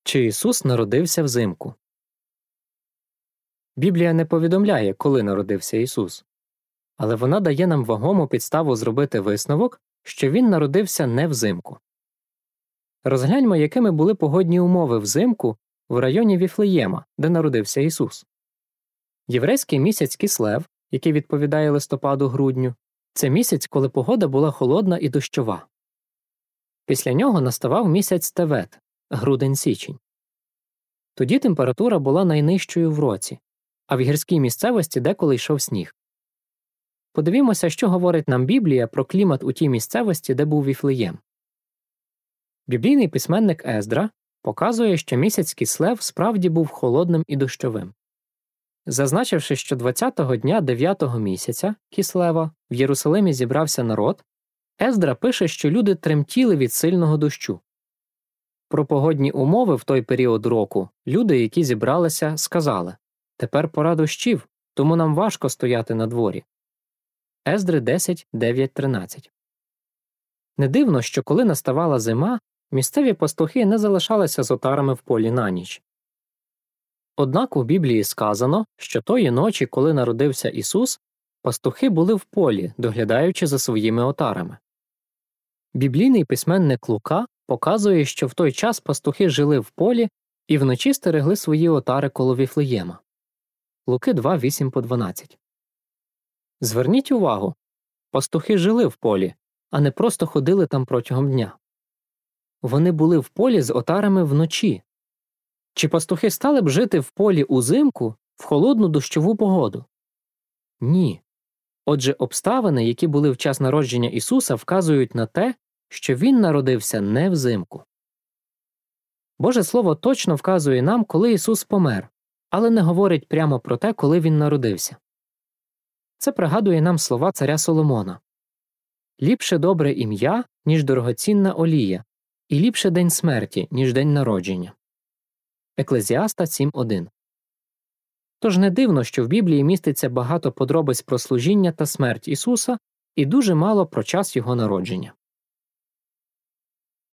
Чи Ісус народився взимку? Біблія не повідомляє, коли народився Ісус. Але вона дає нам вагому підставу зробити висновок, що Він народився не взимку. Розгляньмо, якими були погодні умови взимку в районі Віфлеєма, де народився Ісус. Єврейський місяць Кислев, який відповідає листопаду-грудню, це місяць, коли погода була холодна і дощова. Після нього наставав місяць Тевет – грудень-січень. Тоді температура була найнижчою в році, а в гірській місцевості деколи йшов сніг. Подивімося, що говорить нам Біблія про клімат у тій місцевості, де був Віфлеєм. Біблійний письменник Ездра показує, що місяць Кислев справді був холодним і дощовим. Зазначивши, що 20-го дня 9-го місяця Кислева в Єрусалимі зібрався народ, Ездра пише, що люди тремтіли від сильного дощу. Про погодні умови в той період року люди, які зібралися, сказали: «Тепер пора дощів, тому нам важко стояти на дворі». Ездри 10, 9, 13. Не дивно, що коли наставала зима, місцеві пастухи не залишалися з отарами в полі на ніч. Однак у Біблії сказано, що тої ночі, коли народився Ісус, пастухи були в полі, доглядаючи за своїми отарами. Біблійний письменник Лука показує, що в той час пастухи жили в полі і вночі стерегли свої отари коло Віфлеєма. Луки 2, 8-12. Зверніть увагу, пастухи жили в полі, а не просто ходили там протягом дня. Вони були в полі з отарами вночі. Чи пастухи стали б жити в полі узимку в холодну дощову погоду? Ні. Отже, обставини, які були в час народження Ісуса, вказують на те, що Він народився не взимку. Боже Слово точно вказує нам, коли Ісус помер, але не говорить прямо про те, коли Він народився. Це пригадує нам слова царя Соломона: «Ліпше добре ім'я, ніж дорогоцінна олія, і ліпше день смерті, ніж день народження». Еклезіаста 7.1. Тож не дивно, що в Біблії міститься багато подробиць про служіння та смерть Ісуса і дуже мало про час Його народження.